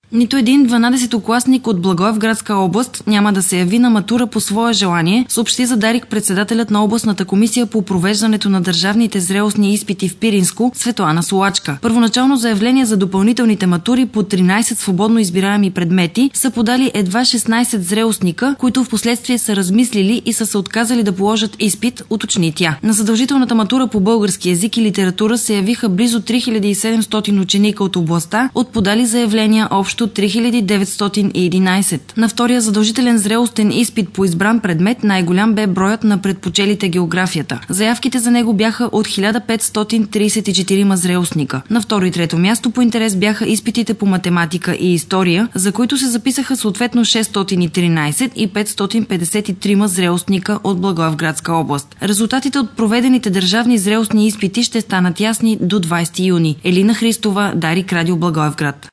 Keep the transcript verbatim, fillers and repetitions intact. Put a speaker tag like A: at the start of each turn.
A: Нито един дванадесетокласник от Благоевградска област няма да се яви на матура по свое желание, съобщи за Дарик председателят на областната комисия по провеждането на държавните зрелостни изпити в Пиринско Светлана Солачка. Първоначално заявление за допълнителните матури по тринадесет свободно избираеми предмети са подали едва шестнадесет зрелостника, които в последствие са размислили и са се отказали да положат изпит, уточни тя. На задължителната матура по български език и литература се явиха близо три хиляди и седемстотин ученика от областта, от подали заявления общо три хиляди деветстотин и единадесет. На втория задължителен зрелостен изпит по избран предмет най-голям бе броят на предпочелите географията. Заявките за него бяха от хиляда петстотин тридесет и четири зрелостника. На второ и трето място по интерес бяха изпитите по математика и история, за които се записаха съответно шестстотин и тринадесет и петстотин петдесет и три зрелостника от Благоевградска област. Резултатите от проведените държавни зрелостни изпити ще станат ясни до двадесети юни. Елина Христова, Дарик, Радио Благоевград.